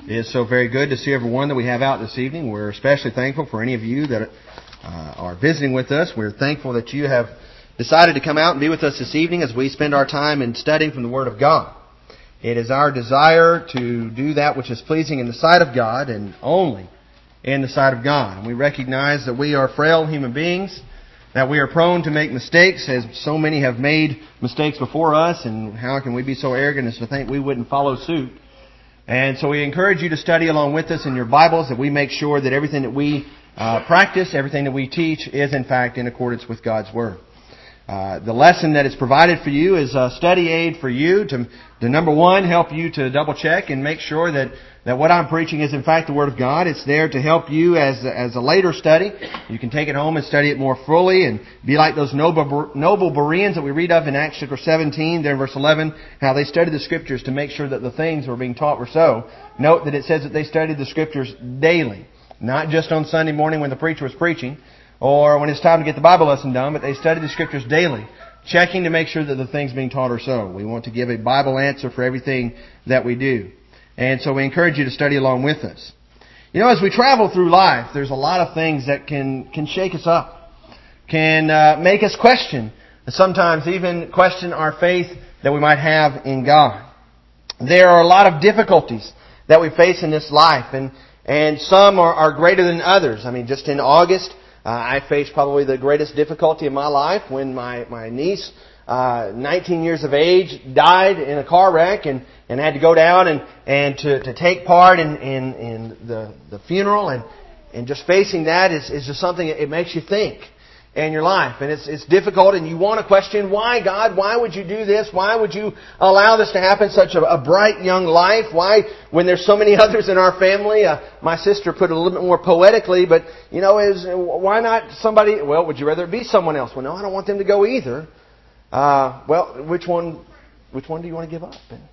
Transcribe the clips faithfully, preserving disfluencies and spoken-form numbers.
It is so very good to see everyone that we have out this evening. We're especially thankful for any of you that uh, are visiting with us. We're thankful that you have decided to come out and be with us this evening as we spend our time in studying from the Word of God. It is our desire to do that which is pleasing in the sight of God and only in the sight of God. And we recognize that we are frail human beings, that we are prone to make mistakes, as so many have made mistakes before us, and how can we be so arrogant as to think we wouldn't follow suit? And so we encourage you to study along with us in your Bibles, that we make sure that everything that we uh, practice, everything that we teach is in fact in accordance with God's Word. Uh, the lesson that is provided for you is a study aid for you to, to number one, help you to double check and make sure that, that what I'm preaching is in fact the Word of God. It's there to help you as, as a later study. You can take it home and study it more fully and be like those noble, noble Bereans that we read of in Acts chapter seventeen, there in verse eleven, how they studied the Scriptures to make sure that the things that were being taught were so. Note that it says that they studied the Scriptures daily, not just on Sunday morning when the preacher was preaching, or when it's time to get the Bible lesson done, but they study the Scriptures daily, checking to make sure that the things being taught are so. We want to give a Bible answer for everything that we do. And so we encourage you to study along with us. You know, as we travel through life, there's a lot of things that can, can shake us up, can uh, make us question, sometimes even question our faith that we might have in God. There are a lot of difficulties that we face in this life, and, and some are, are greater than others. I mean, just in August, Uh, I faced probably the greatest difficulty in my life when my, my niece, uh, nineteen years of age, died in a car wreck and, and had to go down and, and to, to take part in, in, in the, the funeral. And, and just facing that is, is just something that it makes you think in your life. And it's, it's difficult, and you want to question, why, God? Why would you do this? Why would you allow this to happen? Such a, a bright young life. Why, when there's so many others in our family? Uh, my sister put it a little bit more poetically, but, you know, is why not somebody, well, would you rather it be someone else? Well, no, I don't want them to go either. Uh, well, which one, which one do you want to give up? And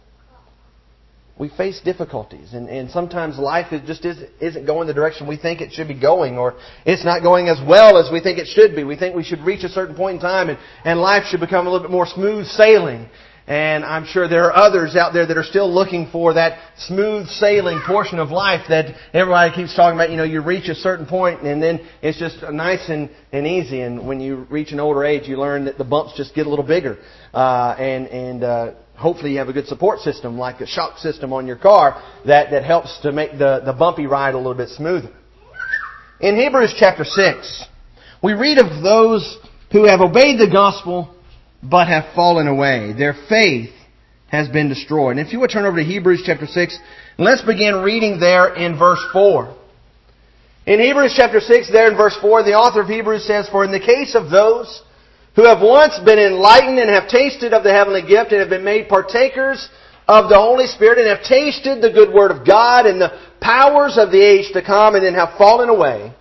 we face difficulties, and, and sometimes life is just isn't, isn't going the direction we think it should be going, or it's not going as well as we think it should be. We think we should reach a certain point in time, and, and life should become a little bit more smooth sailing. And I'm sure there are others out there that are still looking for that smooth sailing portion of life that everybody keeps talking about. You know, you reach a certain point, and then it's just nice and, and easy. And when you reach an older age, you learn that the bumps just get a little bigger. Uh, and, and, uh, hopefully you have a good support system, like a shock system on your car, that, that helps to make the, the bumpy ride a little bit smoother. In Hebrews chapter six, we read of those who have obeyed the gospel but have fallen away. Their faith has been destroyed. And if you would turn over to Hebrews chapter six, let's begin reading there in verse four. In Hebrews chapter six, there in verse four, the author of Hebrews says, "For in the case of those who have once been enlightened and have tasted of the heavenly gift and have been made partakers of the Holy Spirit and have tasted the good word of God and the powers of the age to come and then have fallen away,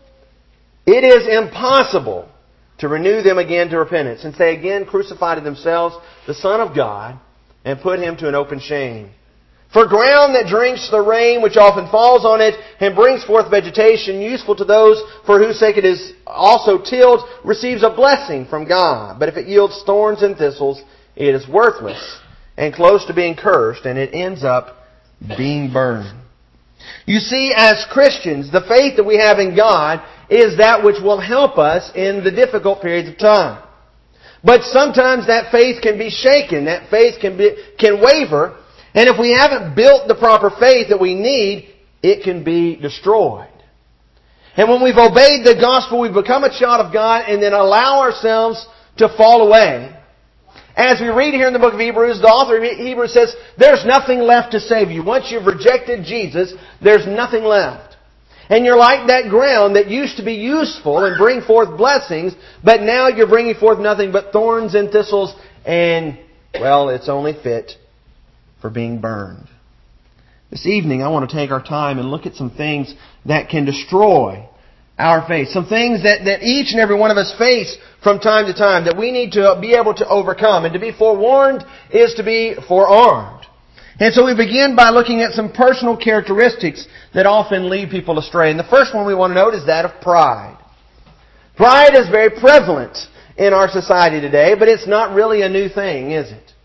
it is impossible to renew them again to repentance, since they again crucified to themselves the Son of God and put Him to an open shame. For ground that drinks the rain which often falls on it and brings forth vegetation useful to those for whose sake it is also tilled receives a blessing from God. But if it yields thorns and thistles, it is worthless and close to being cursed, and it ends up being burned." You see, as Christians, the faith that we have in God is that which will help us in the difficult periods of time. But sometimes that faith can be shaken. That faith can be, can waver. And if we haven't built the proper faith that we need, it can be destroyed. And when we've obeyed the gospel, we've become a child of God and then allow ourselves to fall away. As we read here in the book of Hebrews, the author of Hebrews says, there's nothing left to save you. Once you've rejected Jesus, there's nothing left. And you're like that ground that used to be useful and bring forth blessings, but now you're bringing forth nothing but thorns and thistles, and, well, it's only fit for being burned. This evening I want to take our time and look at some things that can destroy our faith. Some things that, that each and every one of us face from time to time that we need to be able to overcome. And to be forewarned is to be forearmed. And so we begin by looking at some personal characteristics that often lead people astray. And the first one we want to note is that of pride. Pride is very prevalent in our society today, but it's not really a new thing, is it?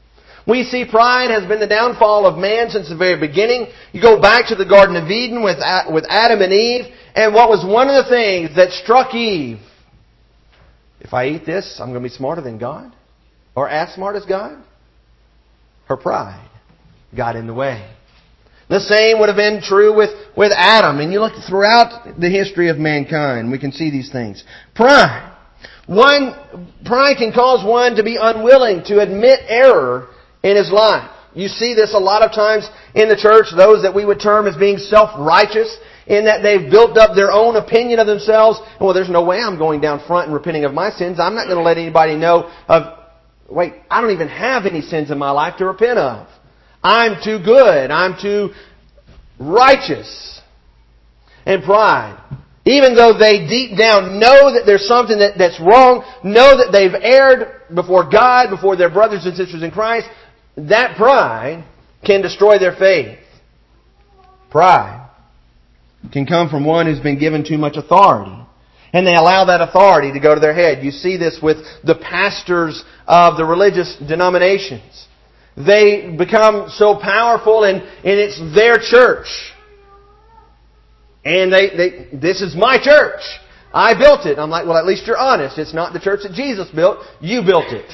We see pride has been the downfall of man since the very beginning. You go back to the Garden of Eden with with Adam and Eve, and what was one of the things that struck Eve? If I eat this, I'm going to be smarter than God? Or as smart as God? Her pride got in the way. The same would have been true with, with Adam. And you look throughout the history of mankind, we can see these things. Pride. One, pride can cause one to be unwilling to admit error in his life. You see this a lot of times in the church, those that we would term as being self-righteous, in that they've built up their own opinion of themselves. Well, there's no way I'm going down front and repenting of my sins. I'm not going to let anybody know of, wait, I don't even have any sins in my life to repent of. I'm too good. I'm too righteous. And pride. Even though they deep down know that there's something that, that's wrong, know that they've erred before God, before their brothers and sisters in Christ, that pride can destroy their faith. Pride can come from one who's been given too much authority. And they allow that authority to go to their head. You see this with the pastors of the religious denominations. They become so powerful and, and it's their church. And they, they, this is my church. I built it. I'm like, well, at least you're honest. It's not the church that Jesus built. You built it.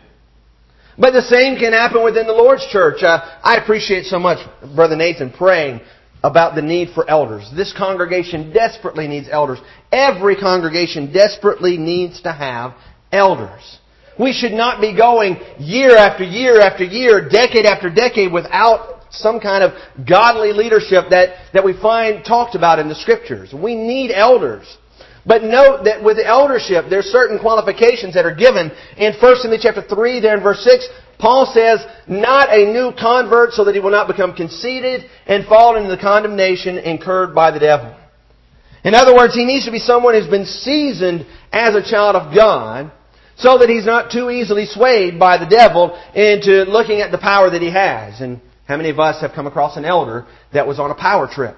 But the same can happen within the Lord's church. Uh, I appreciate so much Brother Nathan praying about the need for elders. This congregation desperately needs elders. Every congregation desperately needs to have elders. We should not be going year after year after year, decade after decade without some kind of godly leadership that, that we find talked about in the Scriptures. We need elders. But note that with eldership, there's certain qualifications that are given. In First Timothy chapter three, there in verse six, Paul says, not a new convert so that he will not become conceited and fall into the condemnation incurred by the devil. In other words, he needs to be someone who's been seasoned as a child of God so that he's not too easily swayed by the devil into looking at the power that he has. And how many of us have come across an elder that was on a power trip?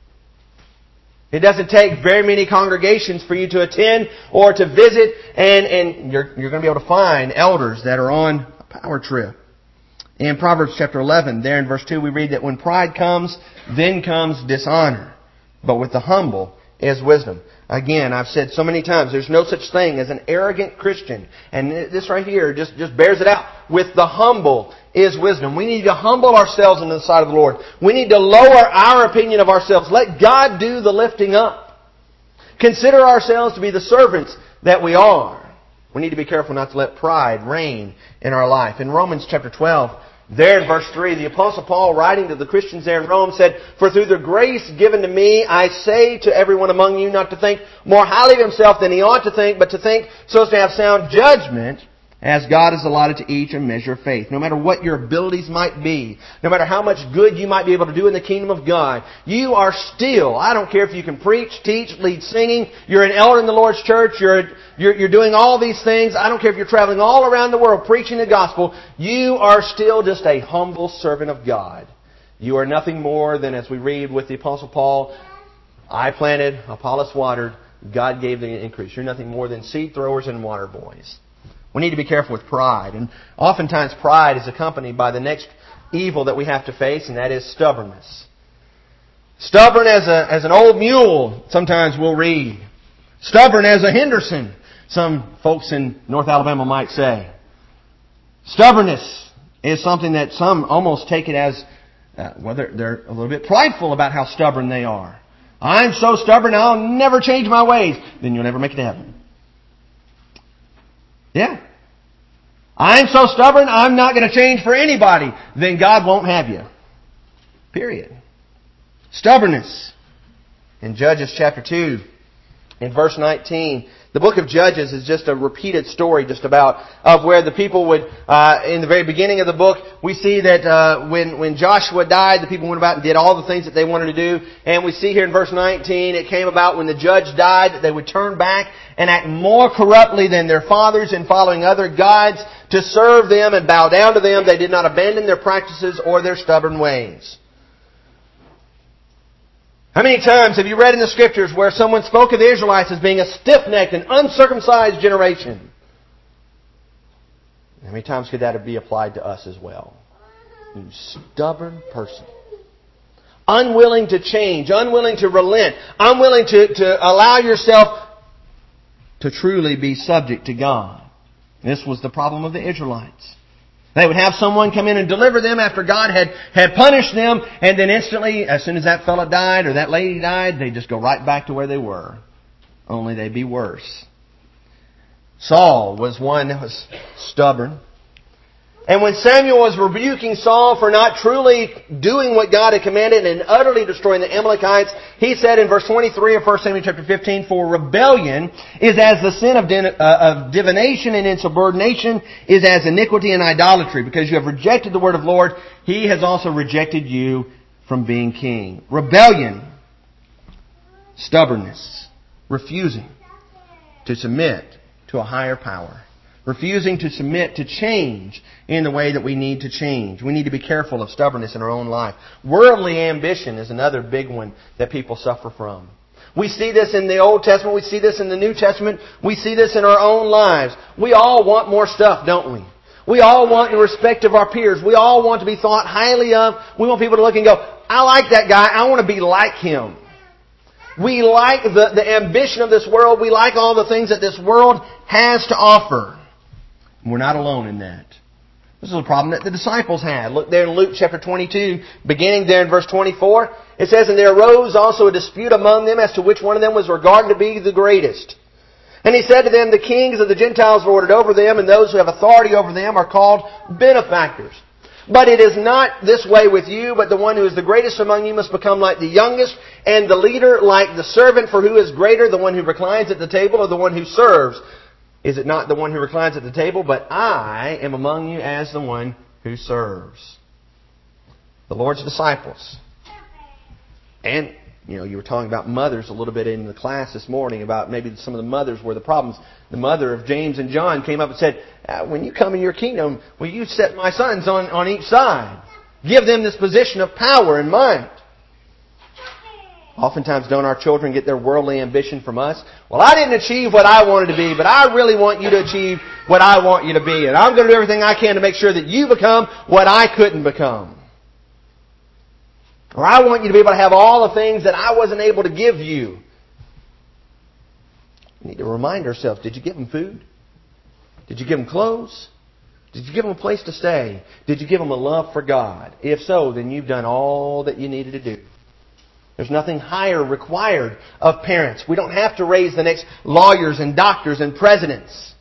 It doesn't take very many congregations for you to attend or to visit, and, and you're, you're going to be able to find elders that are on a power trip. In Proverbs chapter eleven, there in verse two, we read that when pride comes, then comes dishonor. But with the humble is wisdom. Again, I've said so many times, there's no such thing as an arrogant Christian. And this right here just, just bears it out. With the humble is wisdom. We need to humble ourselves into the sight of the Lord. We need to lower our opinion of ourselves. Let God do the lifting up. Consider ourselves to be the servants that we are. We need to be careful not to let pride reign in our life. In Romans chapter twelve, there in verse three, the Apostle Paul, writing to the Christians there in Rome, said, "For through the grace given to me, I say to everyone among you not to think more highly of himself than he ought to think, but to think so as to have sound judgment, as God has allotted to each a measure of faith." No matter what your abilities might be, no matter how much good you might be able to do in the kingdom of God, you are still, I don't care if you can preach, teach, lead singing, you're an elder in the Lord's church, you're, you're, you're doing all these things, I don't care if you're traveling all around the world preaching the gospel, you are still just a humble servant of God. You are nothing more than, as we read with the Apostle Paul, I planted, Apollos watered, God gave the increase. You're nothing more than seed throwers and water boys. We need to be careful with pride. And oftentimes pride is accompanied by the next evil that we have to face, and that is stubbornness. Stubborn as a as an old mule, sometimes we'll read. Stubborn as a Henderson, some folks in North Alabama might say. Stubbornness is something that some almost take it as, uh, well, they're, they're a little bit prideful about how stubborn they are. I'm so stubborn, I'll never change my ways. Then you'll never make it to heaven. Yeah. I'm so stubborn, I'm not going to change for anybody. Then God won't have you. Period. Stubbornness. In Judges chapter two, in verse nineteen, the book of Judges is just a repeated story just about of where the people would, uh, in the very beginning of the book, we see that uh, when, when Joshua died, the people went about and did all the things that they wanted to do. And we see here in verse nineteen, it came about when the judge died that they would turn back and act more corruptly than their fathers in following other gods to serve them and bow down to them. They did not abandon their practices or their stubborn ways. How many times have you read in the Scriptures where someone spoke of the Israelites as being a stiff-necked and uncircumcised generation? How many times could that be applied to us as well? stubborn person. Unwilling to change, unwilling to relent, unwilling to, to allow yourself to truly be subject to God. This was the problem of the Israelites. They would have someone come in and deliver them after God had, had punished them, and then instantly, as soon as that fellow died or that lady died, they'd just go right back to where they were. Only they'd be worse. Saul was one that was stubborn. And when Samuel was rebuking Saul for not truly doing what God had commanded and utterly destroying the Amalekites, he said in verse twenty-three of First Samuel chapter fifteen, "For rebellion is as the sin of, din- uh, of divination, and insubordination is as iniquity and idolatry. Because you have rejected the word of the Lord, He has also rejected you from being king." Rebellion, stubbornness, refusing to submit to a higher power. Refusing to submit to change in the way that we need to change. We need to be careful of stubbornness in our own life. Worldly ambition is another big one that people suffer from. We see this in the Old Testament. We see this in the New Testament. We see this in our own lives. We all want more stuff, don't we? We all want the respect of our peers. We all want to be thought highly of. We want people to look and go, "I like that guy. I want to be like him." We like the, the ambition of this world. We like all the things that this world has to offer. We're not alone in that. This is a problem that the disciples had. Look there in Luke chapter twenty-two, beginning there in verse twenty-four. It says, "And there arose also a dispute among them as to which one of them was regarded to be the greatest. And he said to them, The kings of the Gentiles are ordered over them, and those who have authority over them are called benefactors. But it is not this way with you, but the one who is the greatest among you must become like the youngest, and the leader like the servant. For who is greater, the one who reclines at the table or the one who serves? Is it not the one who reclines at the table? But I am among you as the one who serves." The Lord's disciples. And, you know, you were talking about mothers a little bit in the class this morning, about maybe some of the mothers were the problems. The mother of James and John came up and said, uh, "When you come in your kingdom, will you set my sons on, on each side? Give them this position of power and might." Oftentimes, don't our children get their worldly ambition from us? "Well, I didn't achieve what I wanted to be, but I really want you to achieve what I want you to be. And I'm going to do everything I can to make sure that you become what I couldn't become. Or I want you to be able to have all the things that I wasn't able to give you." We need to remind ourselves, did you give them food? Did you give them clothes? Did you give them a place to stay? Did you give them a love for God? If so, then you've done all that you needed to do. There's nothing higher required of parents. We don't have to raise the next lawyers and doctors and presidents.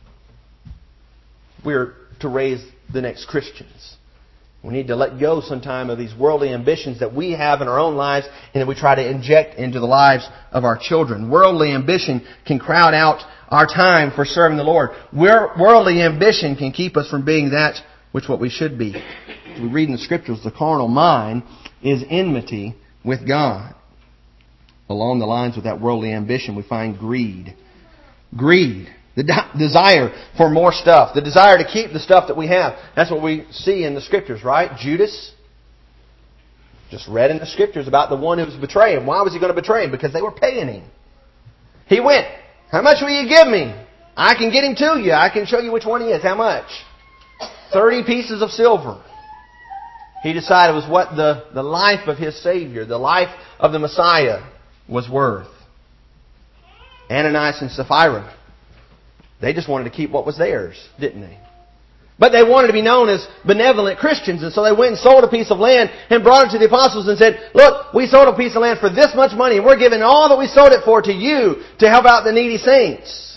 We're to raise the next Christians. We need to let go sometime of these worldly ambitions that we have in our own lives and that we try to inject into the lives of our children. Worldly ambition can crowd out our time for serving the Lord. Worldly ambition can keep us from being that which what we should be. We read in the Scriptures, the carnal mind is enmity with God. Along the lines with that worldly ambition, we find greed. Greed. The de- desire for more stuff. The desire to keep the stuff that we have. That's what we see in the Scriptures, right? Judas just read in the Scriptures about the one who was betraying him. Why was he going to betray him? Because they were paying him. He went, "How much will you give me? I can get him to you. I can show you which one he is. How much?" Thirty pieces of silver. He decided it was what the, the life of his Savior, the life of the Messiah, was worth. Ananias and Sapphira, they just wanted to keep what was theirs, didn't they? But they wanted to be known as benevolent Christians, and so they went and sold a piece of land and brought it to the apostles and said, "Look, we sold a piece of land for this much money, and we're giving all that we sold it for to you to help out the needy saints."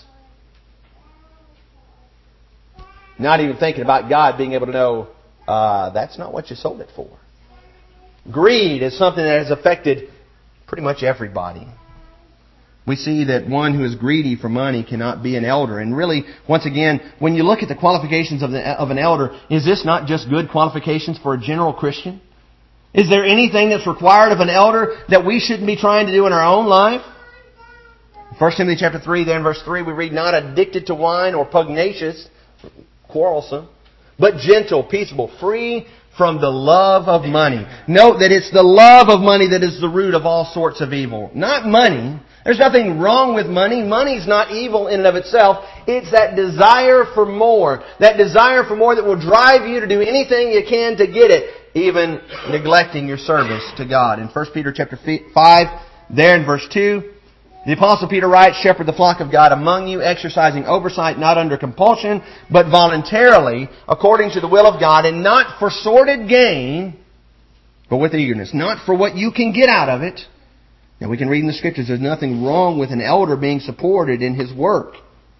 Not even thinking about God being able to know, Uh, that's not what you sold it for. Greed is something that has affected pretty much everybody. We see that one who is greedy for money cannot be an elder. And really, once again, when you look at the qualifications of, the, of an elder, is this not just good qualifications for a general Christian? Is there anything that's required of an elder that we shouldn't be trying to do in our own life? First Timothy chapter three, there in verse three, we read, "Not addicted to wine or pugnacious," quarrelsome, "but gentle, peaceable, free from the love of money." Note that it's the love of money that is the root of all sorts of evil. Not money. There's nothing wrong with money. Money's not evil in and of itself. It's that desire for more. That desire for more that will drive you to do anything you can to get it. even neglecting your service to God. In First Peter chapter five, there in verse two, the Apostle Peter writes, "Shepherd the flock of God among you, exercising oversight not under compulsion, but voluntarily, according to the will of God, and not for sordid gain, but with eagerness." Not for what you can get out of it. Now we can read in the Scriptures there's nothing wrong with an elder being supported in his work.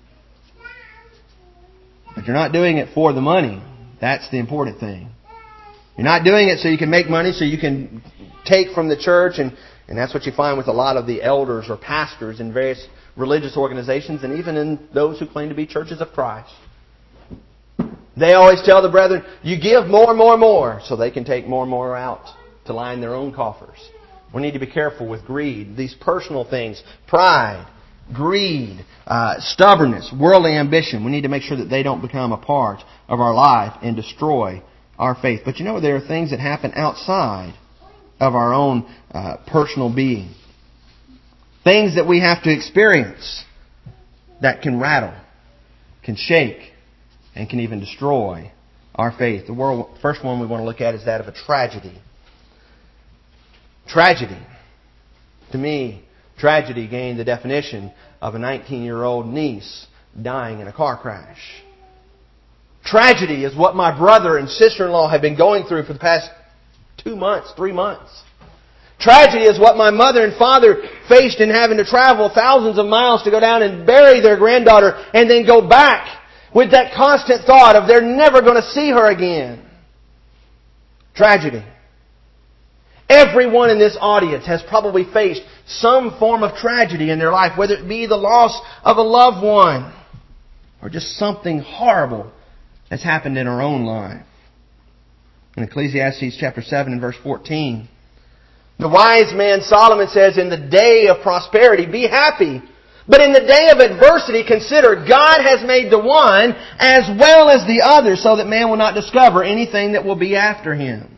But you're not doing it for the money. That's the important thing. You're not doing it so you can make money, so you can take from the church. And, and that's what you find with a lot of the elders or pastors in various religious organizations and even in those who claim to be churches of Christ. They always tell the brethren, you give more and more and more so they can take more and more out to line their own coffers. We need to be careful with greed. These personal things, pride, greed, uh, stubbornness, worldly ambition. We need to make sure that they don't become a part of our life and destroy our faith. But you know, there are things that happen outside of our own uh, personal being. Things that we have to experience that can rattle, can shake, and can even destroy our faith. The world, first one we want to look at is that of a tragedy. Tragedy. To me, tragedy gained the definition of a nineteen-year-old niece dying in a car crash. Tragedy is what my brother and sister-in-law have been going through for the past two months, three months. Tragedy is what my mother and father faced in having to travel thousands of miles to go down and bury their granddaughter and then go back with that constant thought of they're never going to see her again. Tragedy. Everyone in this audience has probably faced some form of tragedy in their life, whether it be the loss of a loved one or just something horrible that's happened in our own life. In Ecclesiastes chapter seven and verse fourteen, the wise man Solomon says, "In the day of prosperity, be happy. But in the day of adversity, consider God has made the one as well as the other, so that man will not discover anything that will be after him."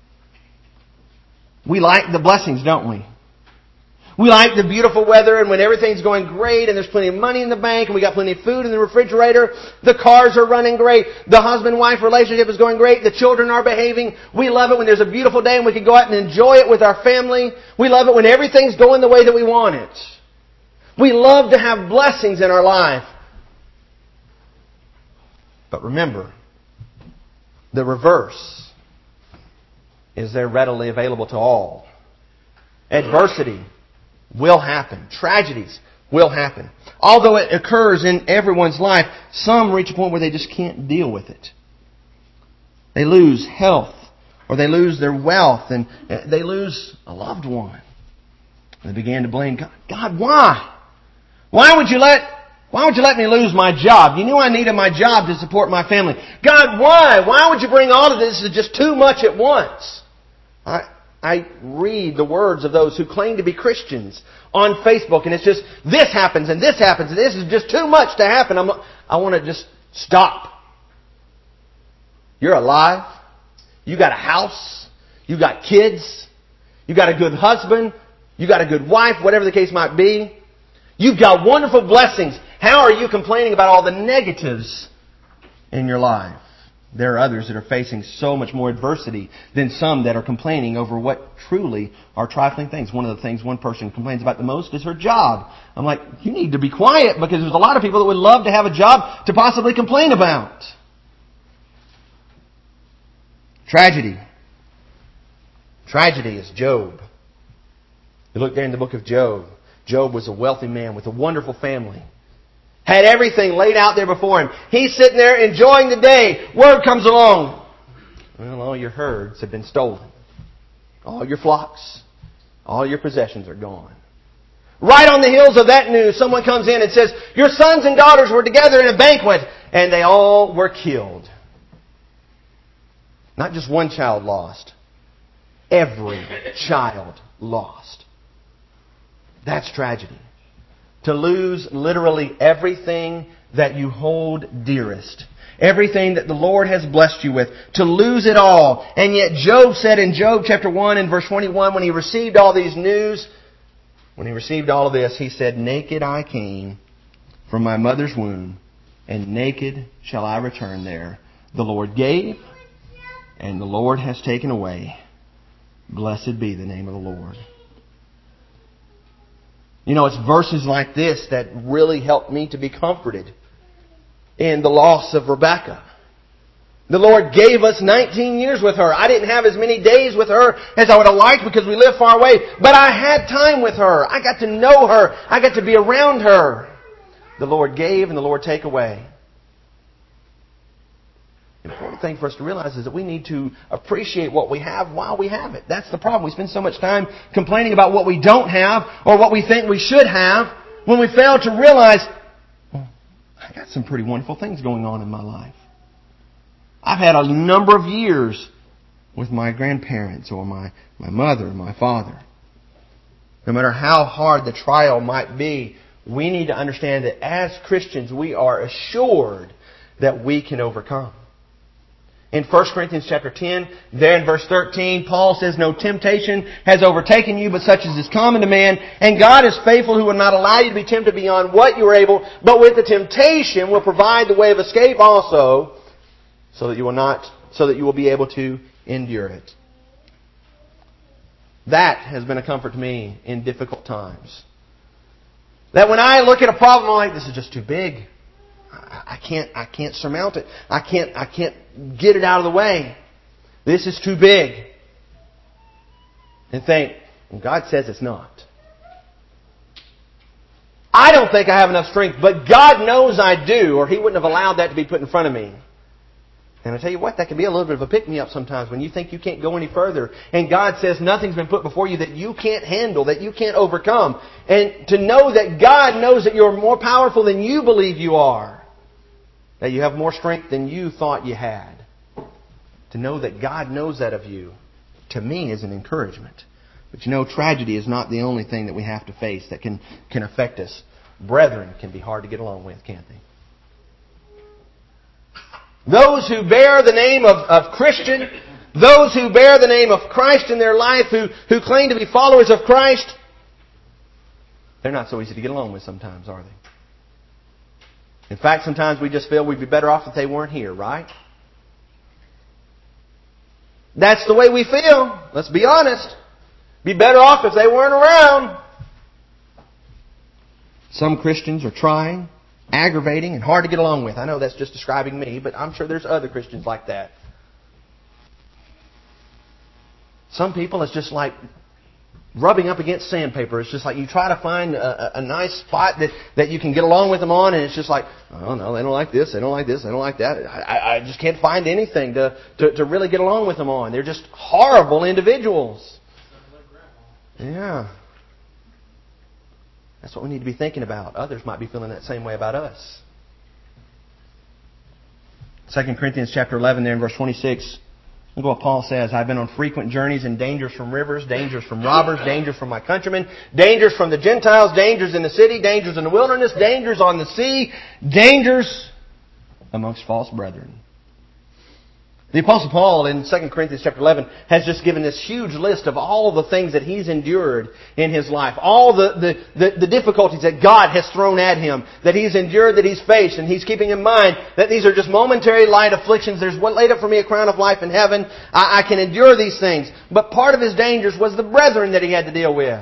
We like the blessings, don't we? We like the beautiful weather and when everything's going great and there's plenty of money in the bank and we got plenty of food in the refrigerator. The cars are running great. The husband-wife relationship is going great. The children are behaving. We love it when there's a beautiful day and we can go out and enjoy it with our family. We love it when everything's going the way that we want it. We love to have blessings in our life. But remember, the reverse is there readily available to all. Adversity will happen. Tragedies will happen. Although it occurs in everyone's life, some reach a point where they just can't deal with it. They lose health, or they lose their wealth, and they lose a loved one. They began to blame God. God, why? Why would you let Why would you let me lose my job? You knew I needed my job to support my family. God, why? Why would you bring all of this? It's just too much at once. I I read the words of those who claim to be Christians on Facebook, and it's just, this happens, and this happens, and this is just too much to happen. I'm, I want to just stop. You're alive. You got a house. You got kids. You got a good husband. You got a good wife, whatever the case might be. You've got wonderful blessings. How are you complaining about all the negatives in your life? There are others that are facing so much more adversity than some that are complaining over what truly are trifling things. One of the things one person complains about the most is her job. I'm like, you need to be quiet, because there's a lot of people that would love to have a job to possibly complain about. Tragedy. Tragedy is Job. You look there in the book of Job. Job was a wealthy man with a wonderful family. Had everything laid out there before him. He's sitting there enjoying the day. Word comes along. Well, all your herds have been stolen. All your flocks, all your possessions are gone. Right on the heels of that news, someone comes in and says, your sons and daughters were together in a banquet and they all were killed. Not just one child lost. Every child lost. That's tragedy. To lose literally everything that you hold dearest. Everything that the Lord has blessed you with. To lose it all. And yet Job said in Job chapter one and verse twenty-one, when he received all these news, when he received all of this, he said, naked I came from my mother's womb, and naked shall I return there. The Lord gave, and the Lord has taken away. Blessed be the name of the Lord. You know, it's verses like this that really helped me to be comforted in the loss of Rebekah. The Lord gave us nineteen years with her. I didn't have as many days with her as I would have liked because we lived far away. But I had time with her. I got to know her. I got to be around her. The Lord gave and the Lord take away. The important thing for us to realize is that we need to appreciate what we have while we have it. That's the problem. We spend so much time complaining about what we don't have or what we think we should have when we fail to realize, well, I got some pretty wonderful things going on in my life. I've had a number of years with my grandparents or my, my mother or my father. No matter how hard the trial might be, we need to understand that as Christians we are assured that we can overcome. In First Corinthians chapter ten, there in verse thirteen, Paul says, "No temptation has overtaken you, but such as is common to man. And God is faithful, who will not allow you to be tempted beyond what you are able, but with the temptation will provide the way of escape also, so that you will not, so that you will be able to endure it." That has been a comfort to me in difficult times. That when I look at a problem, I'm like, this is just too big. I can't, I can't surmount it. I can't, I can't get it out of the way. This is too big. And think, well, God says it's not. I don't think I have enough strength, but God knows I do, or He wouldn't have allowed that to be put in front of me. And I tell you what, that can be a little bit of a pick-me-up sometimes when you think you can't go any further. And God says nothing's been put before you that you can't handle, that you can't overcome. And to know that God knows that you're more powerful than you believe you are. That you have more strength than you thought you had. To know that God knows that of you, to me, is an encouragement. But you know, tragedy is not the only thing that we have to face that can, can affect us. Brethren can be hard to get along with, can't they? Those who bear the name of, of Christian, those who bear the name of Christ in their life, who, who claim to be followers of Christ, they're not so easy to get along with sometimes, are they? In fact, sometimes we just feel we'd be better off if they weren't here, right? That's the way we feel. Let's be honest. Be better off if they weren't around. Some Christians are trying, aggravating, and hard to get along with. I know that's just describing me, but I'm sure there's other Christians like that. Some people, it's just like rubbing up against sandpaper. It's just like you try to find a, a nice spot that, that you can get along with them on, and it's just like, oh no, they don't like this, they don't like this, they don't like that. I, I just can't find anything to, to, to really get along with them on. They're just horrible individuals. Yeah. That's what we need to be thinking about. Others might be feeling that same way about us. Second Corinthians chapter eleven there in verse twenty-six. Look what Paul says. "I've been on frequent journeys and dangers from rivers, dangers from robbers, dangers from my countrymen, dangers from the Gentiles, dangers in the city, dangers in the wilderness, dangers on the sea, dangers amongst false brethren." The Apostle Paul in Second Corinthians chapter eleven has just given this huge list of all the things that he's endured in his life. All the, the, the, the difficulties that God has thrown at him, that he's endured, that he's faced. And he's keeping in mind that these are just momentary light afflictions. There's one laid up for me a crown of life in heaven. I, I can endure these things. But part of his dangers was the brethren that he had to deal with.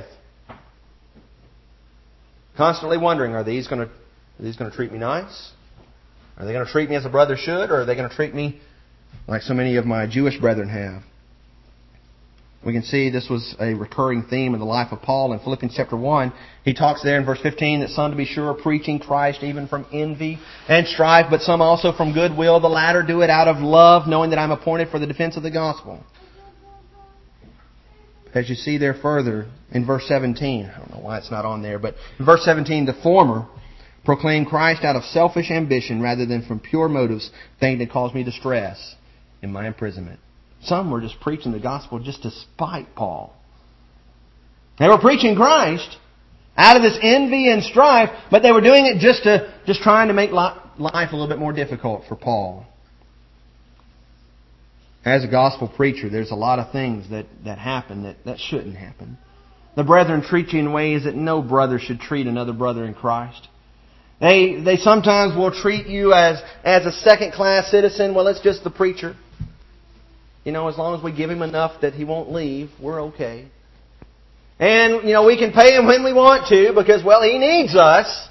Constantly wondering, are these going to, are these going to treat me nice? Are they going to treat me as a brother should? Or are they going to treat me like so many of my Jewish brethren have? We can see this was a recurring theme in the life of Paul in Philippians chapter one. He talks there in verse fifteen that some, to be sure, are preaching Christ even from envy and strife, but some also from goodwill. The latter do it out of love, knowing that I'm appointed for the defense of the gospel. As you see there further in verse seventeen, I don't know why it's not on there, but in verse seventeen, the former proclaim Christ out of selfish ambition rather than from pure motives, thinking it caused me distress in my imprisonment. Some were just preaching the gospel just to spite Paul. They were preaching Christ out of this envy and strife, but they were doing it just to just trying to make life a little bit more difficult for Paul. As a gospel preacher, there's a lot of things that, that happen that, that shouldn't happen. The brethren treat you in ways that no brother should treat another brother in Christ. They they sometimes will treat you as, as a second-class citizen. Well, it's just the preacher. You know, as long as we give him enough that he won't leave, we're okay. And, you know, we can pay him when we want to because, well, he needs us.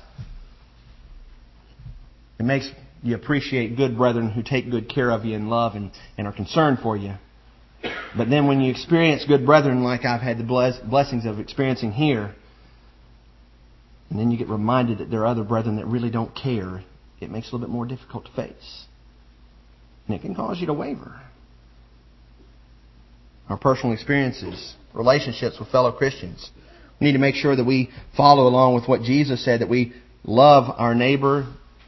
It makes you appreciate good brethren who take good care of you and love and, and are concerned for you. But then when you experience good brethren like I've had the bless, blessings of experiencing here, and then you get reminded that there are other brethren that really don't care, it makes it a little bit more difficult to face. And it can cause you to waver. Our personal experiences, relationships with fellow Christians. We need to make sure that we follow along with what Jesus said, that we love our neighbor,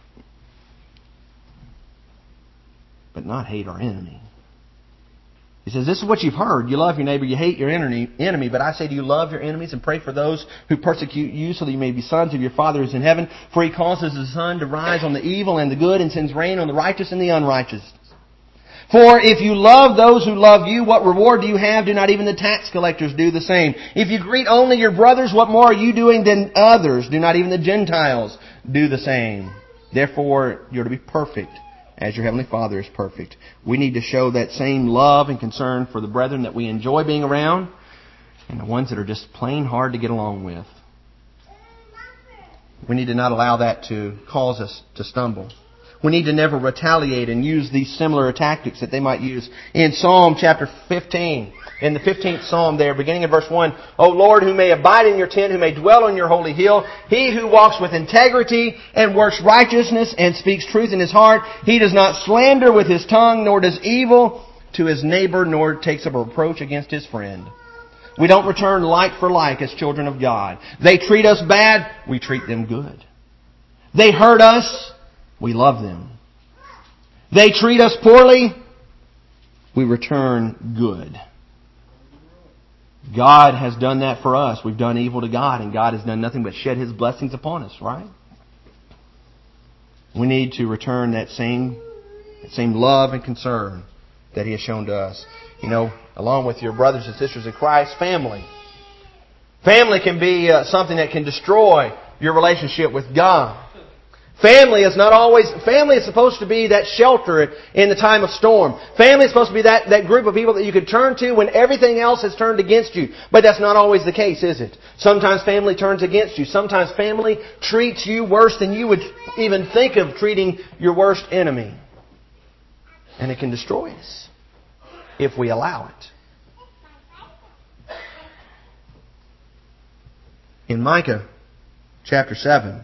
but not hate our enemy. He says, this is what you've heard. You love your neighbor, you hate your enemy. But I say to you, love your enemies and pray for those who persecute you so that you may be sons of your Father who is in heaven. For He causes the sun to rise on the evil and the good and sends rain on the righteous and the unrighteous. For if you love those who love you, what reward do you have? Do not even the tax collectors do the same? If you greet only your brothers, what more are you doing than others? Do not even the Gentiles do the same? Therefore, you're to be perfect as your Heavenly Father is perfect. We need to show that same love and concern for the brethren that we enjoy being around and the ones that are just plain hard to get along with. We need to not allow that to cause us to stumble. We need to never retaliate and use these similar tactics that they might use. In Psalm chapter fifteen, in the fifteenth Psalm there, beginning in verse one, O Lord, who may abide in your tent, who may dwell on your holy hill, he who walks with integrity and works righteousness and speaks truth in his heart, he does not slander with his tongue, nor does evil to his neighbor, nor takes up a reproach against his friend. We don't return like for like as children of God. They treat us bad, we treat them good. They hurt us, we love them. They treat us poorly, we return good. God has done that for us. We've done evil to God, and God has done nothing but shed His blessings upon us, right? We need to return that same, that same love and concern that He has shown to us. You know, along with your brothers and sisters in Christ, family. Family can be uh, something that can destroy your relationship with God. Family is not always, family is supposed to be that shelter in the time of storm. Family is supposed to be that, that group of people that you can turn to when everything else has turned against you. But that's not always the case, is it? Sometimes family turns against you. Sometimes family treats you worse than you would even think of treating your worst enemy. And it can destroy us if we allow it. In Micah chapter seven,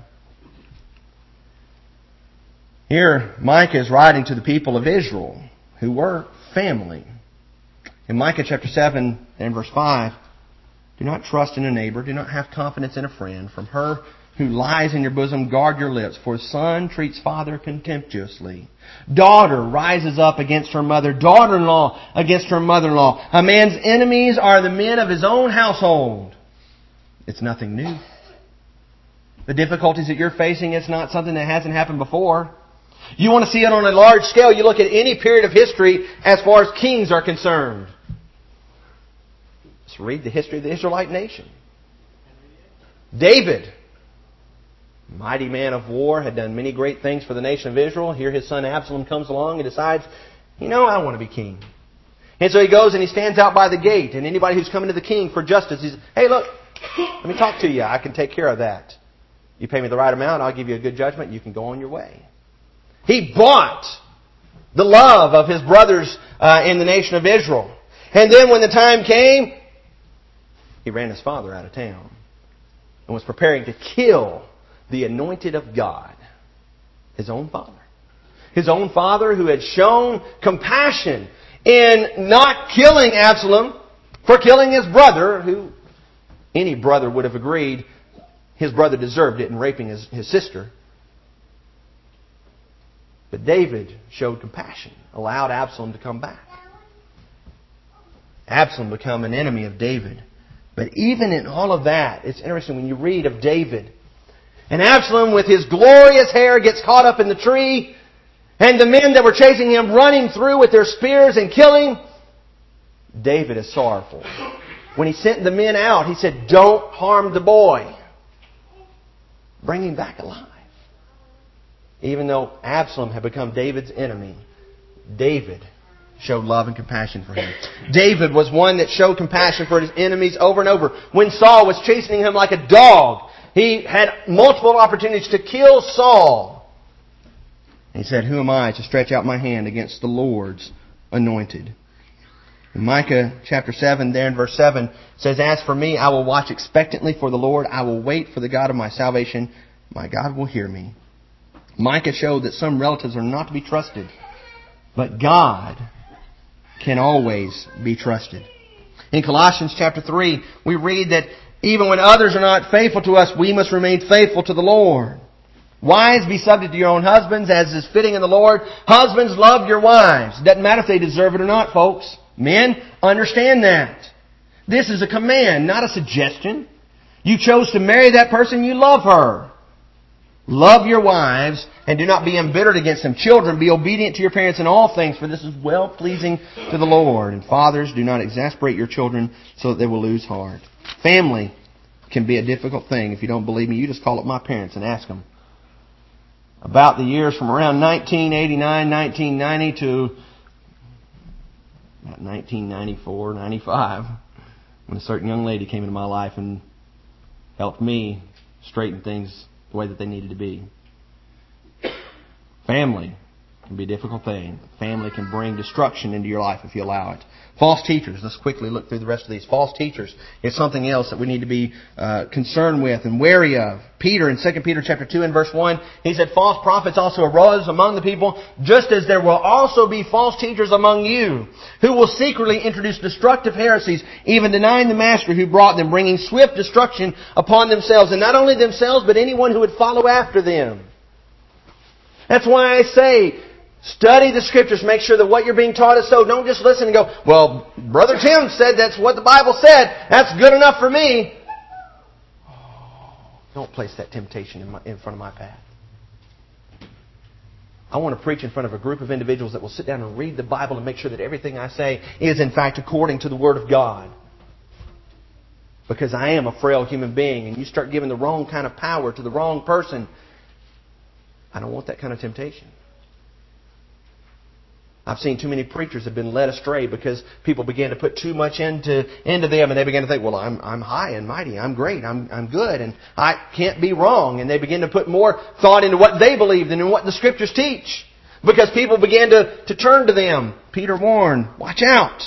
here, Micah is writing to the people of Israel, who were family. In Micah chapter seven and verse five, do not trust in a neighbor, do not have confidence in a friend. From her who lies in your bosom, guard your lips, for son treats father contemptuously. Daughter rises up against her mother, daughter-in-law against her mother-in-law. A man's enemies are the men of his own household. It's nothing new. The difficulties that you're facing, it's not something that hasn't happened before. You want to see it on a large scale, you look at any period of history as far as kings are concerned. Let's read the history of the Israelite nation. David, mighty man of war, had done many great things for the nation of Israel. Here his son Absalom comes along and decides, you know, I want to be king. And so he goes and he stands out by the gate. And anybody who's coming to the king for justice, he says, hey, look, let me talk to you. I can take care of that. You pay me the right amount, I'll give you a good judgment, you can go on your way. He bought the love of his brothers uh, in the nation of Israel. And then when the time came, he ran his father out of town and was preparing to kill the anointed of God, his own father. His own father who had shown compassion in not killing Absalom for killing his brother, who any brother would have agreed his brother deserved it in raping his, his sister. But David showed compassion, allowed Absalom to come back. Absalom became an enemy of David. But even in all of that, it's interesting when you read of David. And Absalom with his glorious hair gets caught up in the tree. And the men that were chasing him running through with their spears and killing. David is sorrowful. When he sent the men out, he said, don't harm the boy. Bring him back alive. Even though Absalom had become David's enemy, David showed love and compassion for him. David was one that showed compassion for his enemies over and over. When Saul was chasing him like a dog, he had multiple opportunities to kill Saul. And he said, "Who am I to stretch out my hand against the Lord's anointed?" In Micah chapter seven, there in verse seven, says, "As for me, I will watch expectantly for the Lord. I will wait for the God of my salvation. My God will hear me." Micah showed that some relatives are not to be trusted, but God can always be trusted. In Colossians chapter three, we read that even when others are not faithful to us, we must remain faithful to the Lord. Wives, be subject to your own husbands, as is fitting in the Lord. Husbands, love your wives. Doesn't matter if they deserve it or not, folks. Men, understand that. This is a command, not a suggestion. You chose to marry that person, you love her. Love your wives, and do not be embittered against them. Children, be obedient to your parents in all things, for this is well-pleasing to the Lord. And fathers, do not exasperate your children so that they will lose heart. Family can be a difficult thing. If you don't believe me, you just call up my parents and ask them. About the years from around nineteen eighty-nine, nineteen ninety to about nineteen ninety-four, ninety-five, when a certain young lady came into my life and helped me straighten things the way that they needed to be. Family can be a difficult thing. Family can bring destruction into your life if you allow it. False teachers. Let's quickly look through the rest of these. False teachers is something else that we need to be uh, concerned with and wary of. Peter, in Second Peter chapter two and verse one, he said, "False prophets also arose among the people, just as there will also be false teachers among you, who will secretly introduce destructive heresies, even denying the master who brought them, bringing swift destruction upon themselves, and not only themselves, but anyone who would follow after them." That's why I say, study the Scriptures. Make sure that what you're being taught is so. Don't just listen and go, "Well, Brother Tim said that's what the Bible said. That's good enough for me." Don't place that temptation in, my, in front of my path. I want to preach in front of a group of individuals that will sit down and read the Bible and make sure that everything I say is in fact according to the Word of God. Because I am a frail human being, and you start giving the wrong kind of power to the wrong person. I don't want that kind of temptation. I've seen too many preachers have been led astray because people began to put too much into into them, and they began to think, "Well, I'm I'm high and mighty, I'm great, I'm I'm good, and I can't be wrong." And they begin to put more thought into what they believe than in what the Scriptures teach, because people began to to turn to them. Peter warned, "Watch out."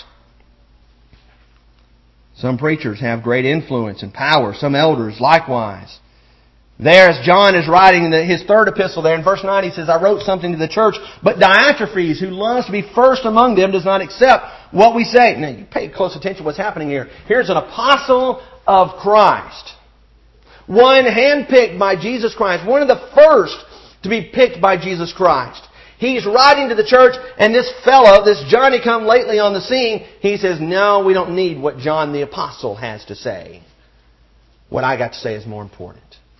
Some preachers have great influence and power. Some elders likewise. There, as John is writing his third epistle there, in verse nine, he says, "I wrote something to the church, but Diotrephes, who loves to be first among them, does not accept what we say." Now, you pay close attention to what's happening here. Here's an apostle of Christ. One handpicked by Jesus Christ. One of the first to be picked by Jesus Christ. He's writing to the church, and this fellow, this Johnny come lately on the scene, he says, "No, we don't need what John the apostle has to say. What I got to say is more important."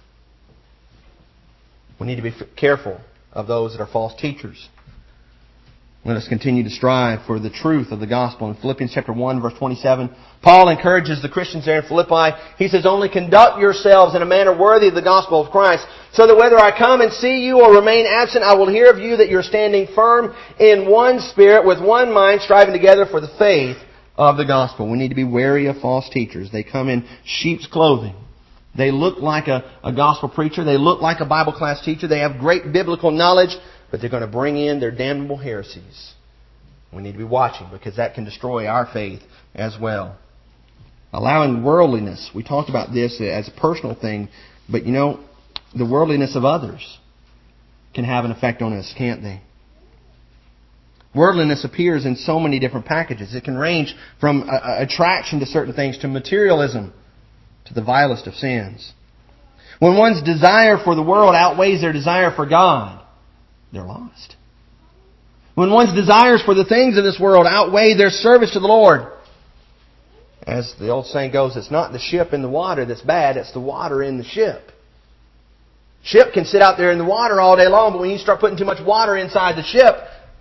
We need to be careful of those that are false teachers. Let us continue to strive for the truth of the gospel. In Philippians chapter one, verse twenty-seven, Paul encourages the Christians there in Philippi. He says, "Only conduct yourselves in a manner worthy of the gospel of Christ, so that whether I come and see you or remain absent, I will hear of you that you're standing firm in one spirit, with one mind, striving together for the faith of the gospel." We need to be wary of false teachers. They come in sheep's clothing. They look like a, a gospel preacher. They look like a Bible class teacher. They have great biblical knowledge, but they're going to bring in their damnable heresies. We need to be watching, because that can destroy our faith as well. Allowing worldliness. We talked about this as a personal thing, but you know, the worldliness of others can have an effect on us, can't they? Worldliness appears in so many different packages. It can range from uh, attraction to certain things to materialism, to the vilest of sins. When one's desire for the world outweighs their desire for God, they're lost. When one's desires for the things of this world outweigh their service to the Lord, as the old saying goes, it's not the ship in the water that's bad, it's the water in the ship. Ship can sit out there in the water all day long, but when you start putting too much water inside the ship,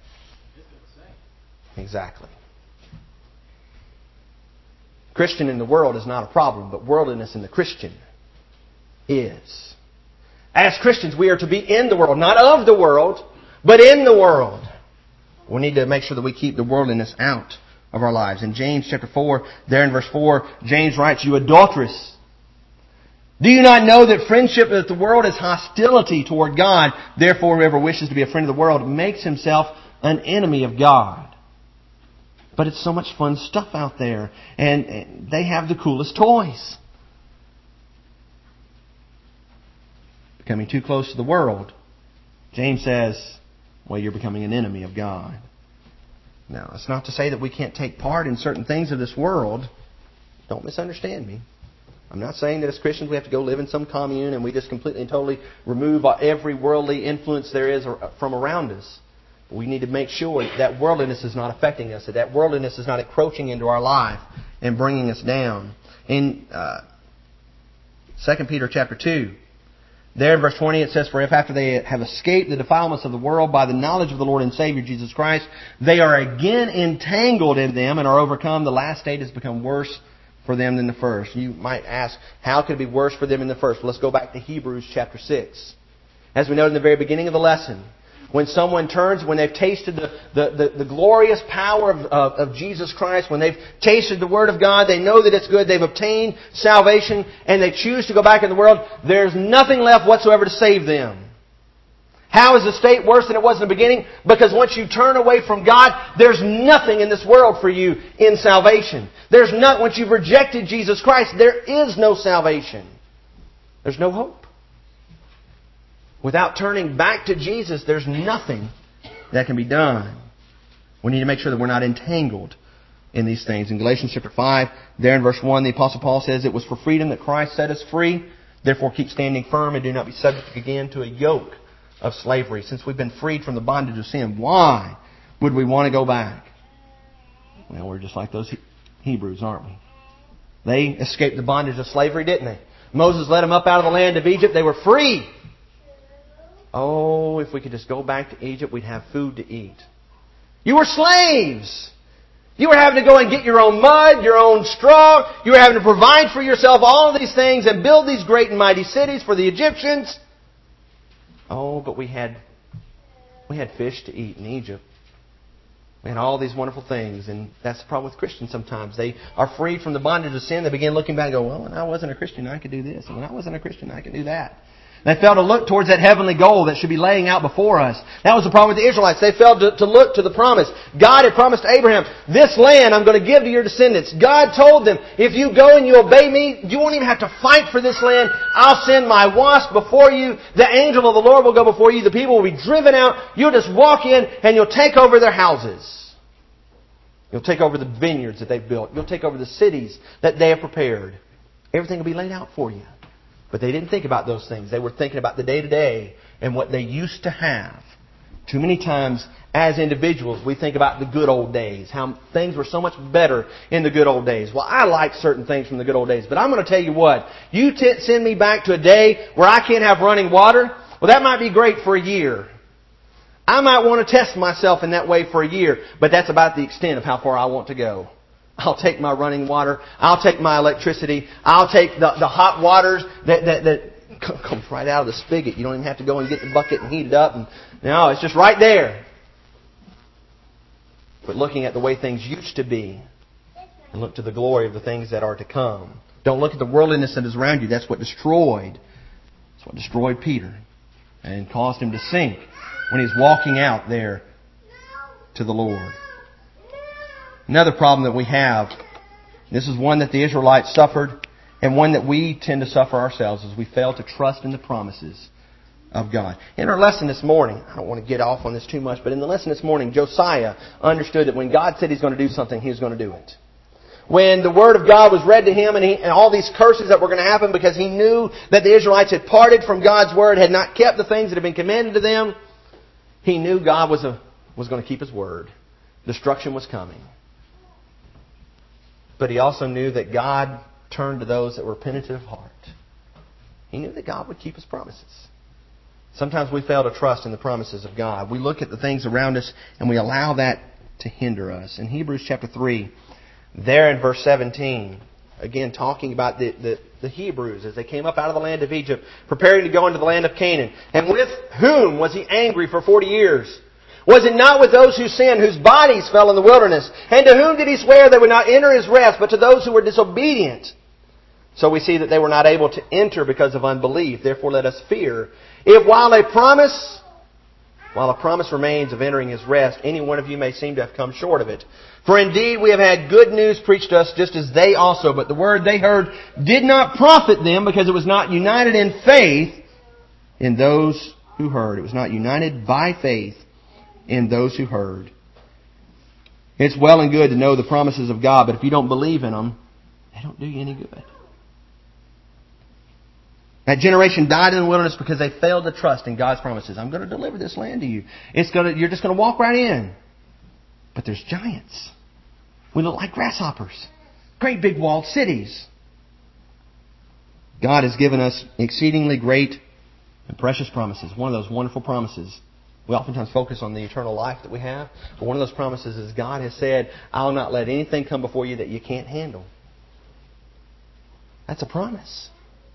exactly. Christian in the world is not a problem, but worldliness in the Christian is. As Christians, we are to be in the world, not of the world, but in the world. We need to make sure that we keep the worldliness out of our lives. In James chapter four, there in verse four, James writes, "You adulterous, do you not know that friendship with the world is hostility toward God? Therefore, whoever wishes to be a friend of the world makes himself an enemy of God." But it's so much fun stuff out there. And they have the coolest toys. Becoming too close to the world, James says, well, you're becoming an enemy of God. Now, it's not to say that we can't take part in certain things of this world. Don't misunderstand me. I'm not saying that as Christians we have to go live in some commune and we just completely and totally remove every worldly influence there is from around us. We need to make sure that worldliness is not affecting us, that that worldliness is not encroaching into our life and bringing us down. In uh, Second Peter chapter two, there in verse twenty it says, "For if after they have escaped the defilements of the world by the knowledge of the Lord and Savior Jesus Christ, they are again entangled in them and are overcome, the last state has become worse for them than the first." You might ask, how could it be worse for them than the first? Well, let's go back to Hebrews chapter six. As we noted in the very beginning of the lesson, when someone turns, when they've tasted the, the, the, the glorious power of, of, of Jesus Christ, when they've tasted the Word of God, they know that it's good, they've obtained salvation, and they choose to go back in the world, there's nothing left whatsoever to save them. How is the state worse than it was in the beginning? Because once you turn away from God, there's nothing in this world for you in salvation. There's not, once you've rejected Jesus Christ, there is no salvation. There's no hope. Without turning back to Jesus, there's nothing that can be done. We need to make sure that we're not entangled in these things. In Galatians chapter five, there in verse one, the Apostle Paul says, "It was for freedom that Christ set us free. Therefore keep standing firm and do not be subject again to a yoke of slavery." Since we've been freed from the bondage of sin, why would we want to go back? Well, we're just like those Hebrews, aren't we? They escaped the bondage of slavery, didn't they? Moses led them up out of the land of Egypt. They were free. Oh, if we could just go back to Egypt, we'd have food to eat. You were slaves. You were having to go and get your own mud, your own straw. You were having to provide for yourself all of these things and build these great and mighty cities for the Egyptians. Oh, but we had we had fish to eat in Egypt. We had all these wonderful things. And that's the problem with Christians sometimes. They are freed from the bondage of sin. They begin looking back and go, well, when I wasn't a Christian, I could do this. And when I wasn't a Christian, I could do that. They failed to look towards that heavenly goal that should be laying out before us. That was the problem with the Israelites. They failed to, to look to the promise. God had promised Abraham, this land I'm going to give to your descendants. God told them, if you go and you obey me, you won't even have to fight for this land. I'll send my wasp before you. The angel of the Lord will go before you. The people will be driven out. You'll just walk in and you'll take over their houses. You'll take over the vineyards that they've built. You'll take over the cities that they have prepared. Everything will be laid out for you. But they didn't think about those things. They were thinking about the day-to-day and what they used to have. Too many times, as individuals, we think about the good old days. How things were so much better in the good old days. Well, I like certain things from the good old days. But I'm going to tell you what. You t- send me back to a day where I can't have running water. Well, that might be great for a year. I might want to test myself in that way for a year. But that's about the extent of how far I want to go. I'll take my running water. I'll take my electricity. I'll take the, the hot waters that, that, that comes right out of the spigot. You don't even have to go and get the bucket and heat it up. And, no, it's just right there. But looking at the way things used to be and look to the glory of the things that are to come. Don't look at the worldliness that is around you. That's what destroyed. That's what destroyed Peter and caused him to sink when he's walking out there to the Lord. Another problem that we have, this is one that the Israelites suffered and one that we tend to suffer ourselves, is we fail to trust in the promises of God. In our lesson this morning, I don't want to get off on this too much, but in the lesson this morning, Josiah understood that when God said He's going to do something, He was going to do it. When the Word of God was read to him and, he, and all these curses that were going to happen because he knew that the Israelites had parted from God's Word, had not kept the things that had been commanded to them, he knew God was, a, was going to keep His Word. Destruction was coming. But he also knew that God turned to those that were penitent of heart. He knew that God would keep His promises. Sometimes we fail to trust in the promises of God. We look at the things around us and we allow that to hinder us. In Hebrews chapter three, there in verse seventeen, again talking about the, the, the Hebrews as they came up out of the land of Egypt, preparing to go into the land of Canaan. And with whom was He angry for forty years? Was it not with those who sinned, whose bodies fell in the wilderness? And to whom did He swear they would not enter His rest, but to those who were disobedient? So we see that they were not able to enter because of unbelief. Therefore let us fear. If while a promise, while a promise remains of entering His rest, any one of you may seem to have come short of it. For indeed we have had good news preached to us just as they also. But the word they heard did not profit them because it was not united in faith in those who heard. It was not united by faith in those who heard. It's well and good to know the promises of God, but if you don't believe in them, they don't do you any good. That generation died in the wilderness because they failed to trust in God's promises. I'm going to deliver this land to you. It's going to, you're just going to walk right in. But there's giants. We look like grasshoppers. Great big walled cities. God has given us exceedingly great and precious promises. One of those wonderful promises. We oftentimes focus on the eternal life that we have. But one of those promises is God has said, I'll not let anything come before you that you can't handle. That's a promise.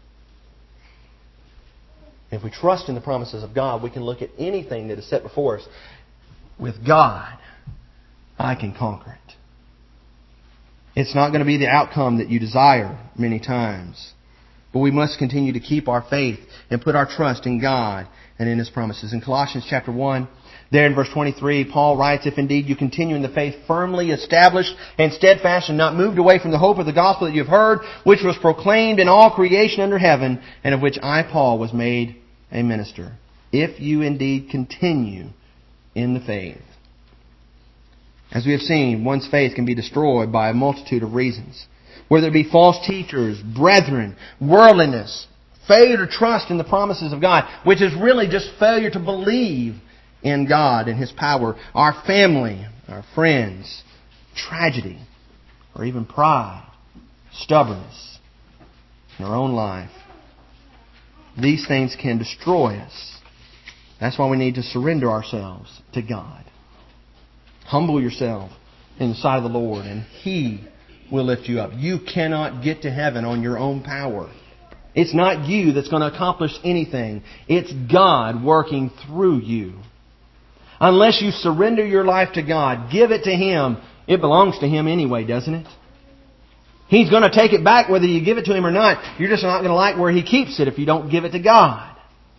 If we trust in the promises of God, we can look at anything that is set before us. With God, I can conquer it. It's not going to be the outcome that you desire many times. But we must continue to keep our faith and put our trust in God and in His promises. In Colossians chapter one, there in verse twenty-three, Paul writes, if indeed you continue in the faith firmly established and steadfast and not moved away from the hope of the gospel that you have heard, which was proclaimed in all creation under heaven, and of which I, Paul, was made a minister. If you indeed continue in the faith. As we have seen, one's faith can be destroyed by a multitude of reasons. Whether it be false teachers, brethren, worldliness, failure to trust in the promises of God, which is really just failure to believe in God and His power, our family, our friends, tragedy, or even pride, stubbornness in our own life. These things can destroy us. That's why we need to surrender ourselves to God. Humble yourself in the sight of the Lord, and He will lift you up. You cannot get to heaven on your own power. It's not you that's going to accomplish anything. It's God working through you. Unless you surrender your life to God, give it to Him. It belongs to Him anyway, doesn't it? He's going to take it back whether you give it to Him or not. You're just not going to like where He keeps it if you don't give it to God.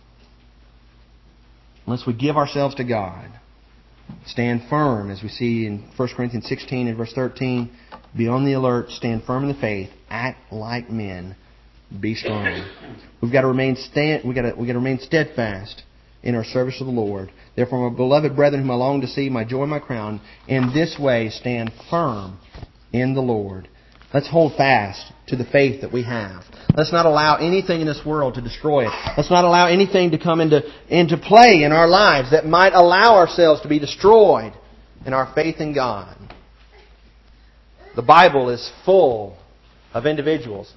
Unless we give ourselves to God. Stand firm, as we see in First Corinthians sixteen and verse thirteen. Be on the alert, stand firm in the faith, act like men, be strong. We've got to remain stand. We've got to, we've got to remain steadfast in our service to the Lord. Therefore, my beloved brethren, whom I long to see, my joy and my crown, in this way stand firm in the Lord. Let's hold fast to the faith that we have. Let's not allow anything in this world to destroy it. Let's not allow anything to come into, into play in our lives that might allow ourselves to be destroyed in our faith in God. The Bible is full of individuals.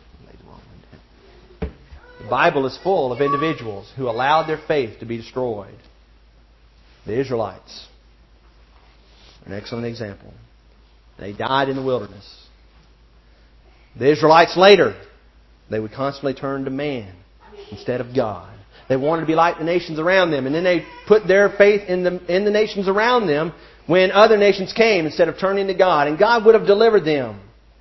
The Bible is full of individuals who allowed their faith to be destroyed. The Israelites are an excellent example. They died in the wilderness. The Israelites later, they would constantly turn to man instead of God. They wanted to be like the nations around them. And then they put their faith in the, in the nations around them when other nations came instead of turning to God. And God would have delivered them.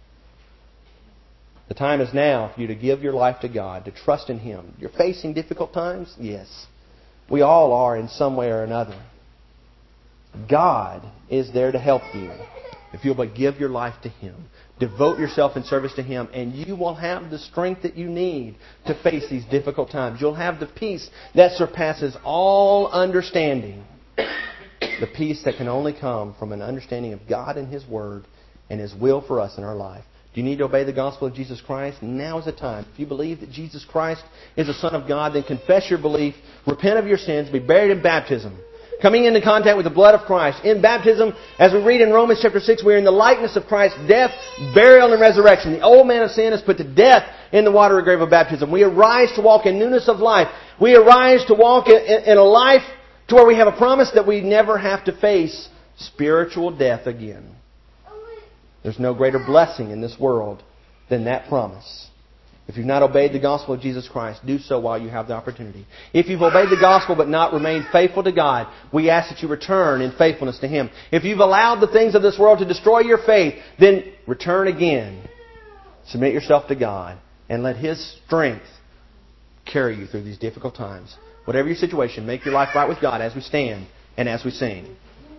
The time is now for you to give your life to God, to trust in Him. You're facing difficult times? Yes. We all are in some way or another. God is there to help you if you'll but give your life to Him. Devote yourself in service to Him, and you will have the strength that you need to face these difficult times. You'll have the peace that surpasses all understanding. The peace that can only come from an understanding of God and His Word and His will for us in our life. Do you need to obey the gospel of Jesus Christ? Now is the time. If you believe that Jesus Christ is the Son of God, then confess your belief, repent of your sins, be buried in baptism. Coming into contact with the blood of Christ. In baptism, as we read in Romans chapter six, we are in the likeness of Christ's death, burial, and resurrection. The old man of sin is put to death in the watery grave of baptism. We arise to walk in newness of life. We arise to walk in, in a life to where we have a promise that we never have to face spiritual death again. There's no greater blessing in this world than that promise. If you've not obeyed the gospel of Jesus Christ, do so while you have the opportunity. If you've obeyed the gospel but not remained faithful to God, we ask that you return in faithfulness to Him. If you've allowed the things of this world to destroy your faith, then return again. Submit yourself to God and let His strength carry you through these difficult times. Whatever your situation, make your life right with God as we stand and as we sing.